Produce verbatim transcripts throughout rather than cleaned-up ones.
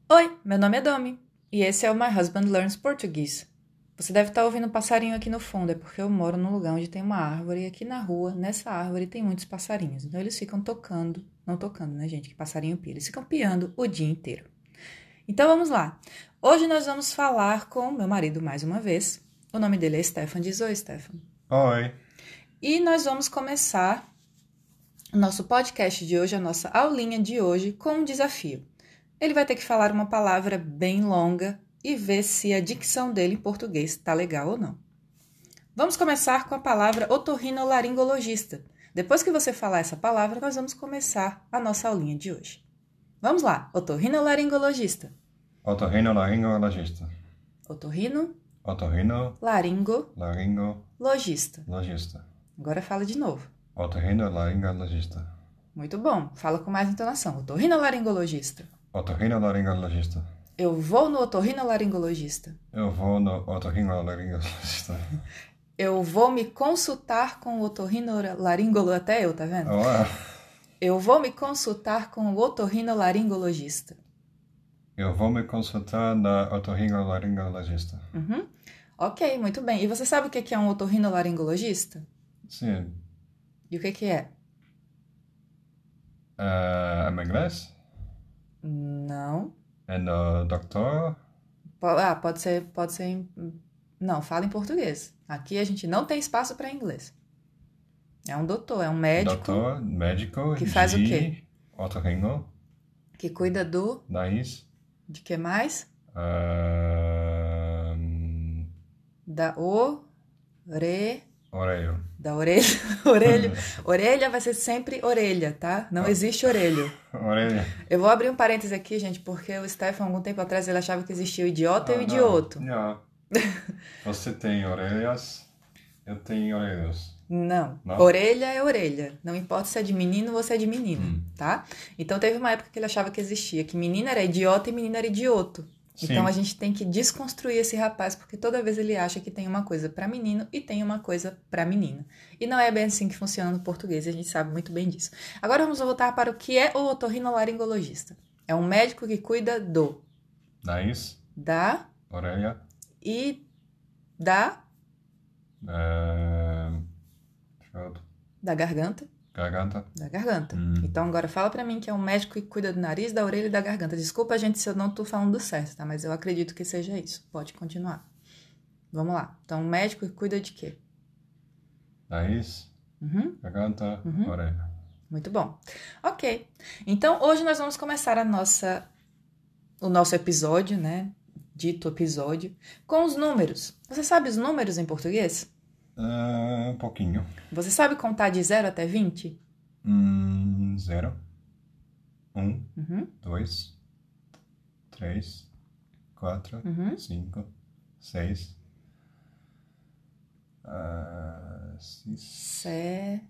Oi, meu nome é Domi e esse é o My Husband Learns Português. Você deve estar ouvindo um passarinho aqui no fundo, é porque eu moro num lugar onde tem uma árvore e aqui na rua, nessa árvore, tem muitos passarinhos. Então eles ficam tocando, não tocando, né, gente? Que passarinho pia. Eles ficam piando o dia inteiro. Então vamos lá. Hoje nós vamos falar com meu marido mais uma vez. O nome dele é Stefan. Diz oi, Stefan. Oi. E nós vamos começar o nosso podcast de hoje, a nossa aulinha de hoje, com um desafio. Ele vai ter que falar uma palavra bem longa e ver se a dicção dele em português está legal ou não. Vamos começar com a palavra otorrinolaringologista. Depois que você falar essa palavra, nós vamos começar a nossa aulinha de hoje. Vamos lá, otorrinolaringologista. Otorrinolaringologista. Otorrino, Otorrino, laringo, laringo, logista. logista. Agora fala de novo. Otorrinolaringologista. Muito bom, fala com mais entonação. Otorrinolaringologista. Otorrinolaringologista. Eu vou no otorrinolaringologista. Eu vou no otorrinolaringologista. Eu vou me consultar com o otorrinolaringologista. Até eu, tá vendo? Olá. Eu vou me consultar com o otorrinolaringologista. Eu vou me consultar na otorrinolaringologista. Uhum. Ok, muito bem. E você sabe o que é um otorrinolaringologista? Sim. E o que é? Uh, é inglês? Não. É no doutor? Ah, pode ser, pode ser em... Não, fala em português. Aqui a gente não tem espaço para inglês. É um doutor, é um médico. Doutor, médico. Que faz de o quê? Otorrino. Que cuida do... Nariz. De que mais? Uh, Da ore... Orelha. Da orelha. Orelha. Orelha vai ser sempre orelha, tá? Não existe orelho. Orelha. Eu vou abrir um parênteses aqui, gente, porque o Stefan, algum tempo atrás, ele achava que existia o idiota Ah, e o não. idioto. Não. Você tem orelhas, eu tenho orelhas. Não. Não? Orelha é orelha. Não importa se é de menino ou se é de menina, Hum. tá? Então teve uma época que ele achava que existia, que menina era idiota e menina era idioto. Sim. Então a gente tem que desconstruir esse rapaz, porque toda vez ele acha que tem uma coisa pra menino e tem uma coisa pra menina. E não é bem assim que funciona no português, a gente sabe muito bem disso. Agora vamos voltar para o que é o otorrinolaringologista. É um médico que cuida do... Nariz, Da orelha, e da... é... throat, Da garganta. garganta. Da garganta. Hum. Então agora fala pra mim que é um médico que cuida do nariz, da orelha e da garganta. Desculpa, gente, se eu não tô falando certo, tá? Mas eu acredito que seja isso. Pode continuar. Vamos lá. Então, um médico que cuida de quê? Nariz, Uhum. garganta, Uhum. orelha. Muito bom. Ok. Então, hoje nós vamos começar a nossa, o nosso episódio, né? Dito episódio, com os números. Você sabe os números em português? Uh, um pouquinho. Você sabe contar de zero até vinte? Hum, zero, um, Uhum. dois, três, quatro, Uhum. cinco, seis, uh, seis, Sete.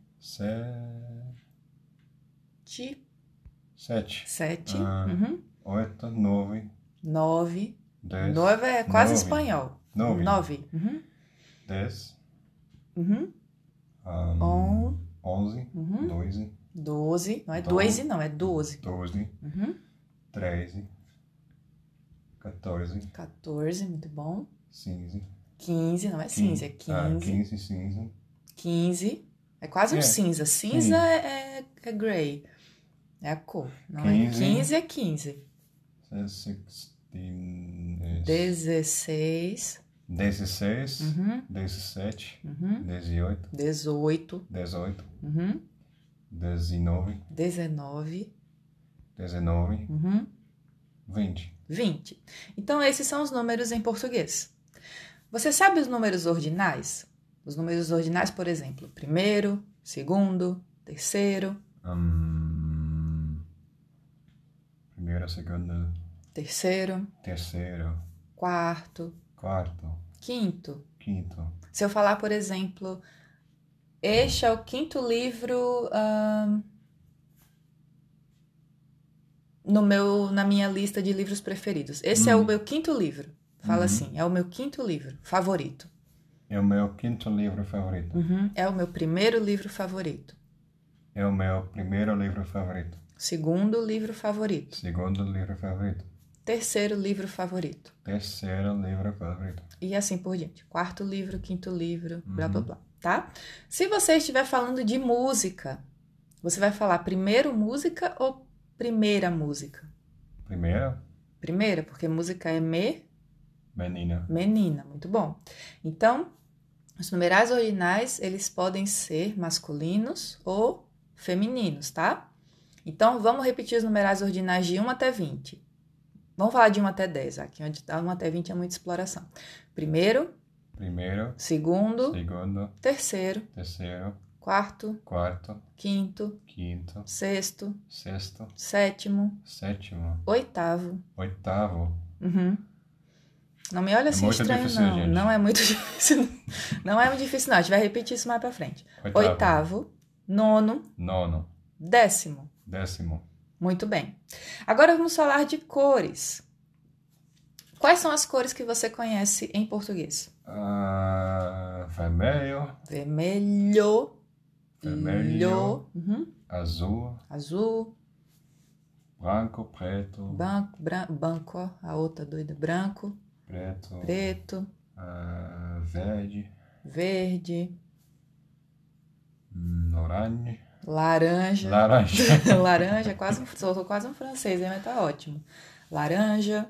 sete, sete, Sete. Ah. Uhum. oito, nove, Nove. dez, Nove é quase nove, espanhol. nove, Nove. Uhum. dez, Uhum. um, On. onze, Uhum. doze, Doze. Não é Doze. doze, não, é doze. doze, Uhum. treze, quatorze, Quatorze, muito bom. quinze, Quinze, não é cinza, é ah, quinze. quinze, cinza, Quinze. É quase um É. cinza. Cinza é, é, é grey. É a cor. Não Quinze. é quinze, é quinze. sixteen, Dezesseis. dezesseis, Uhum. dezessete, Uhum. dezoito, Dezoito. dezoito, Uhum. dezenove, Dezenove. dezenove, Uhum. vinte. Vinte. Então, esses são os números em português. Você sabe os números ordinais? Os números ordinais, por exemplo, primeiro, segundo, terceiro, Hum, primeiro, segundo, terceiro, terceiro, quarto, quarto, quinto. quinto. Se eu falar, por exemplo, este é o quinto livro ahn, no meu, na minha lista de livros preferidos. Esse é o Hum. meu quinto livro. Fala Uhum. assim, é o meu quinto livro favorito. É o meu quinto livro favorito. Uhum. É o meu primeiro livro favorito. É o meu primeiro livro favorito. Segundo livro favorito. Segundo livro favorito. Terceiro livro favorito. Terceiro livro favorito. E assim por diante. Quarto livro, quinto livro, blá, Uhum. blá, blá. Tá? Se você estiver falando de música, você vai falar primeiro música ou primeira música? Primeiro, Primeira, porque música é me, menina. menina. Muito bom. Então, os numerais ordinais, eles podem ser masculinos ou femininos, tá? Então, vamos repetir os numerais ordinais de um até vinte. Vamos falar de um até dez, aqui onde está um até vinte é muita exploração. Primeiro, Primeiro, segundo, segundo, terceiro, terceiro, quarto, quarto, quinto, quinto, sexto, sexto, sétimo, sétimo, oitavo. oitavo. Uhum. Não me olha É assim muito estranho, difícil, não. gente. Não é muito difícil. Não é muito difícil, não. A gente vai repetir isso mais pra frente. Oitavo. Oitavo, nono, Nono, décimo. décimo. Muito bem. Agora vamos falar de cores. Quais são as cores que você conhece em português? Ah, vermelho, Vermelho, Vermelho. Uhum. azul, Azul, branco, preto, branco, bran... banco, ó, a outra doida, branco, preto, preto, ah, verde, verde, hum, orange, laranja. laranja, Laranja, é quase um, sou quase um francês, hein? Mas tá ótimo. Laranja,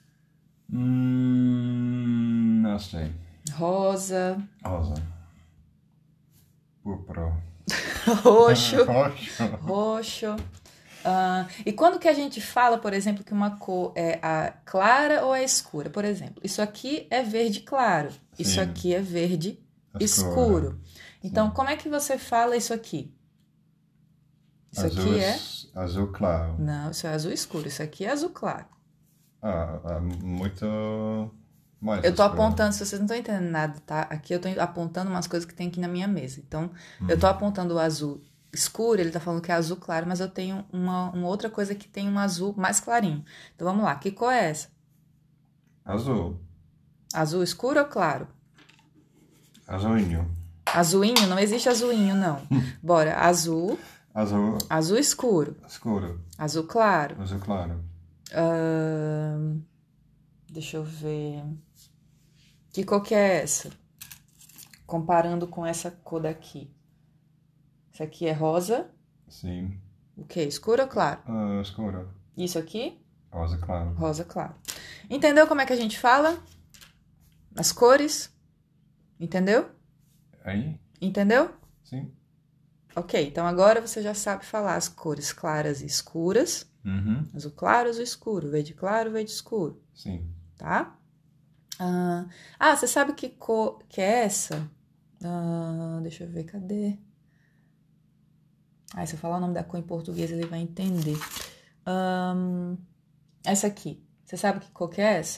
hum, não sei, rosa, rosa, púrpura, roxo, roxo, roxo. Ah, e quando que a gente fala, por exemplo, que uma cor é a clara ou é escura? Por exemplo, isso aqui é verde claro, isso Sim. aqui é verde Escuro. escuro. Então, Sim. como é que você fala isso aqui? Isso azul, aqui é... es- azul claro. Não, isso é azul escuro, isso aqui é azul claro. Ah, ah, muito mais Eu tô escuro. apontando, se vocês não estão entendendo nada, tá? Aqui eu tô apontando umas coisas que tem aqui na minha mesa. Então, eu tô apontando o azul escuro, ele tá falando que é azul claro, mas eu tenho uma, uma outra coisa que tem um azul mais clarinho. Então, vamos lá. Que cor é essa? Azul, Azul escuro ou claro? azulinho, Azulinho? Não existe azulinho, não. Bora. Azul, azul azul escuro, escuro, azul claro. azul claro, Ahn, deixa eu ver. Que cor que é essa? Comparando com essa cor daqui. Isso aqui é rosa. sim, O quê? Escuro ou claro? ah, escuro, Isso aqui? rosa claro. Rosa claro. Entendeu como é que a gente fala? As cores? Entendeu? Aí, Entendeu? sim, Ok, então agora você já sabe falar as cores claras e escuras. uhum, Azul claro, azul escuro. Verde claro, verde escuro. sim, Tá? Ah, ah, você sabe que cor que é essa? Ah, deixa eu ver, cadê? Ah, se eu falar o nome da cor em português, ele vai entender. Ahn, essa aqui. Você sabe que cor que é essa?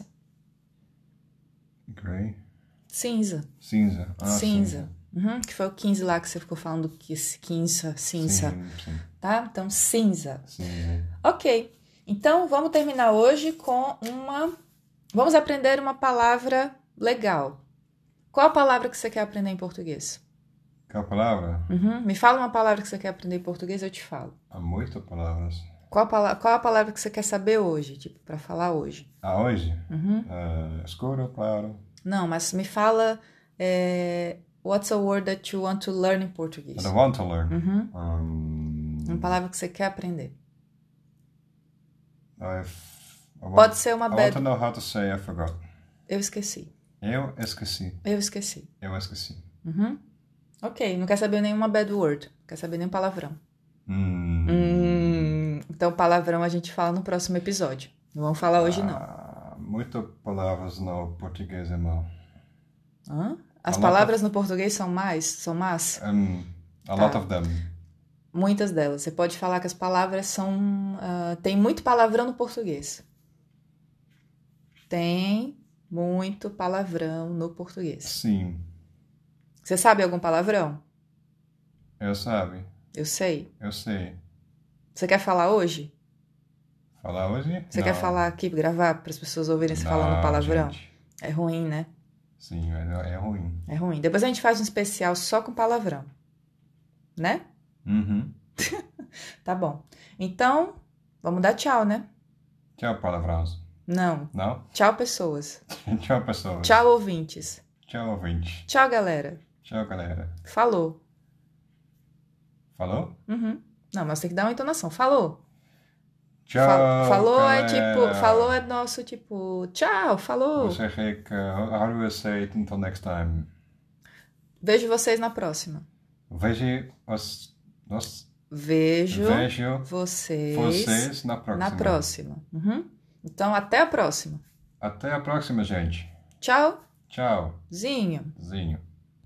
gray, Cinza. cinza, ah, Cinza. Uhum, que foi o quinze lá que você ficou falando que esse quinça, cinza, sim, sim, tá? Então, cinza. cinza, Ok. Então, vamos terminar hoje com uma... Vamos aprender uma palavra legal. Qual a palavra que você quer aprender em português? qual palavra? Uhum. Me fala uma palavra que você quer aprender em português, eu te falo. Há muitas palavras. Qual a, pala- qual a palavra que você quer saber hoje, tipo, pra falar hoje? Ah, hoje? Uhum. Ah, escuro, claro, Não, mas me fala... é, what's a word that you want to learn in português? I want to learn. Uhum. Um, Uma palavra que você quer aprender. I've, I want, Pode ser uma I want bad... to know how to say I forgot. Eu esqueci. Eu esqueci. Eu esqueci. Eu esqueci. Uhum. Ok, não quer saber nenhuma bad word. Não quer saber nenhum palavrão. Hum. Hum, então, palavrão a gente fala no próximo episódio. Não vamos falar hoje, não. Ah, muitas palavras no português é mal. Hã? As A palavras no português são mais? São más? Um, a Tá. lot of them. Muitas delas. Você pode falar que as palavras são... ah, tem muito palavrão no português. Tem muito palavrão no português. Sim. Você sabe algum palavrão? Eu sabe. Eu sei. Eu sei. Você quer falar hoje? Falar hoje? Você Não. quer falar aqui, gravar para as pessoas ouvirem você Não, falando palavrão? gente. É ruim, né? Sim, é, é ruim. É ruim. Depois a gente faz um especial só com palavrão. Né? Uhum. Tá bom. Então, vamos dar tchau, né? Tchau, palavrões. Não. Não? Tchau, pessoas. Tchau, pessoas. Tchau, ouvintes. Tchau, ouvinte. Tchau, galera. Tchau, galera. Falou. Falou? Uhum. Não, mas tem que dar uma entonação. Falou. Tchau, Fal- falou galera. é tipo... Falou é nosso tipo... Tchau, falou. Hoe zeg ik, uh, how do I say it until next time? Vejo vocês na próxima. Vejo os, os, Vejo, vejo vocês, vocês na próxima. na próxima. Uhum. Então, até a próxima. Até a próxima, gente. Tchau, Tchau, Zinho. Zinho.